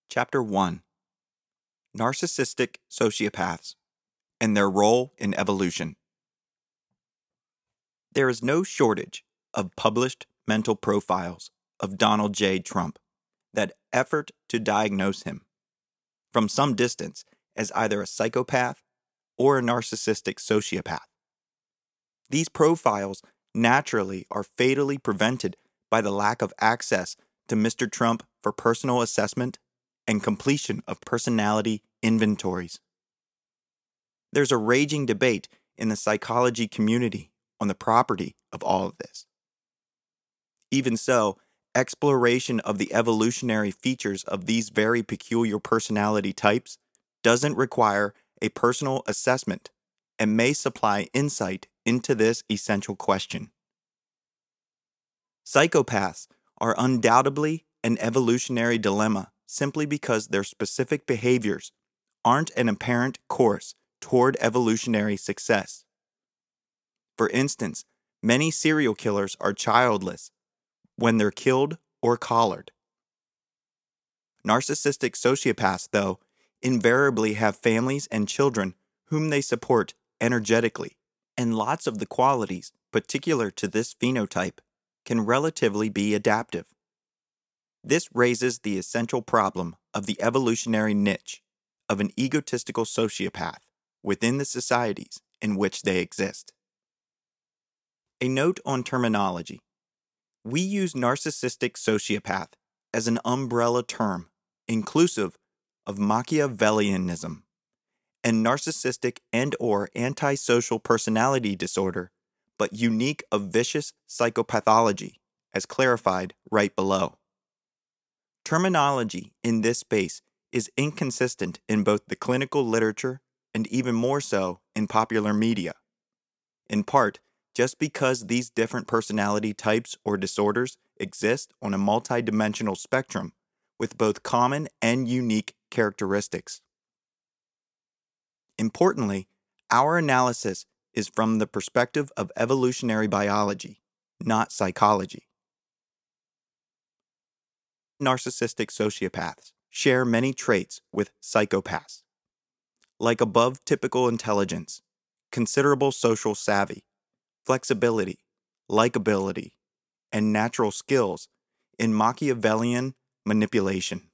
Chapter 1: Narcissistic Sociopaths and Their Role in Evolution. There is no shortage of published mental profiles of Donald J. Trump that effort to diagnose him from some distance as either a psychopath or a narcissistic sociopath. These profiles naturally are fatally prevented by the lack of access to Mr. Trump for personal assessment and completion of personality inventories. There's a raging debate in the psychology community on the property of all of this. Even so, exploration of the evolutionary features of these very peculiar personality types doesn't require a personal assessment and may supply insight into this essential question. Psychopaths are undoubtedly an evolutionary dilemma simply because their specific behaviors aren't an apparent course toward evolutionary success. For instance, many serial killers are childless when they're killed or collared. Narcissistic sociopaths, though, invariably have families and children whom they support energetically, and lots of the qualities particular to this phenotype can relatively be adaptive. This raises the essential problem of the evolutionary niche of an egotistical sociopath within the societies in which they exist. A note on terminology. We use narcissistic sociopath as an umbrella term inclusive of Machiavellianism and narcissistic and/or antisocial personality disorder, but unique of vicious psychopathology, as clarified right below. Terminology in this space is inconsistent in both the clinical literature and even more so in popular media, in part just because these different personality types or disorders exist on a multidimensional spectrum with both common and unique characteristics. Importantly, our analysis is from the perspective of evolutionary biology, not psychology. Narcissistic sociopaths share many traits with psychopaths, like above typical intelligence, considerable social savvy, flexibility, likability, and natural skills in Machiavellian manipulation.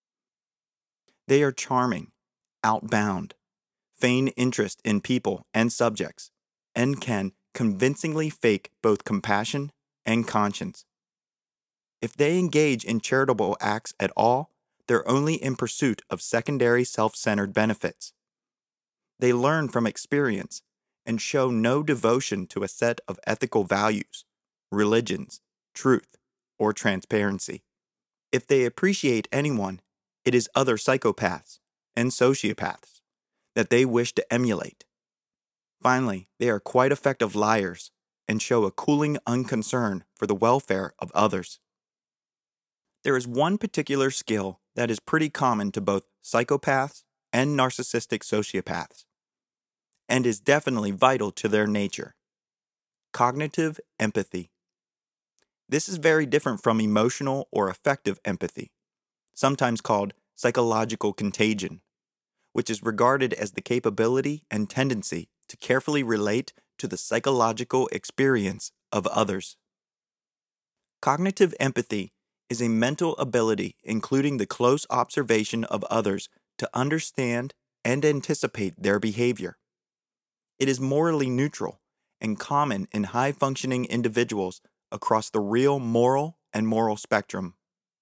They are charming, outbound, feign interest in people and subjects, and can convincingly fake both compassion and conscience. If they engage in charitable acts at all, they're only in pursuit of secondary self-centered benefits. They learn from experience and show no devotion to a set of ethical values, religions, truth, or transparency. If they appreciate anyone, it is other psychopaths and sociopaths that they wish to emulate. Finally, they are quite effective liars and show a cooling unconcern for the welfare of others. There is one particular skill that is pretty common to both psychopaths and narcissistic sociopaths, and is definitely vital to their nature: cognitive empathy. This is very different from emotional or affective empathy, sometimes called psychological contagion, which is regarded as the capability and tendency to carefully relate to the psychological experience of others. Cognitive empathy is a mental ability including the close observation of others to understand and anticipate their behavior. It is morally neutral and common in high-functioning individuals across the real moral and moral spectrum.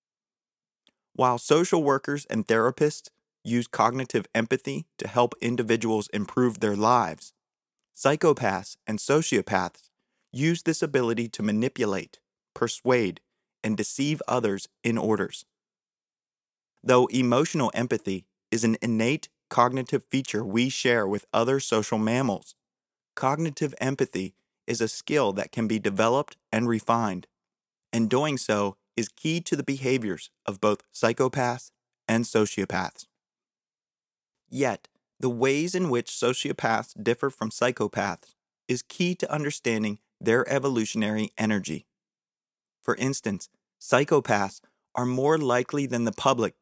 While social workers and therapists use cognitive empathy to help individuals improve their lives, psychopaths and sociopaths use this ability to manipulate, persuade, and deceive others in orders. Though emotional empathy is an innate cognitive feature we share with other social mammals, cognitive empathy is a skill that can be developed and refined, and doing so is key to the behaviors of both psychopaths and sociopaths. Yet, the ways in which sociopaths differ from psychopaths is key to understanding their evolutionary energy. For instance, psychopaths are more likely than the public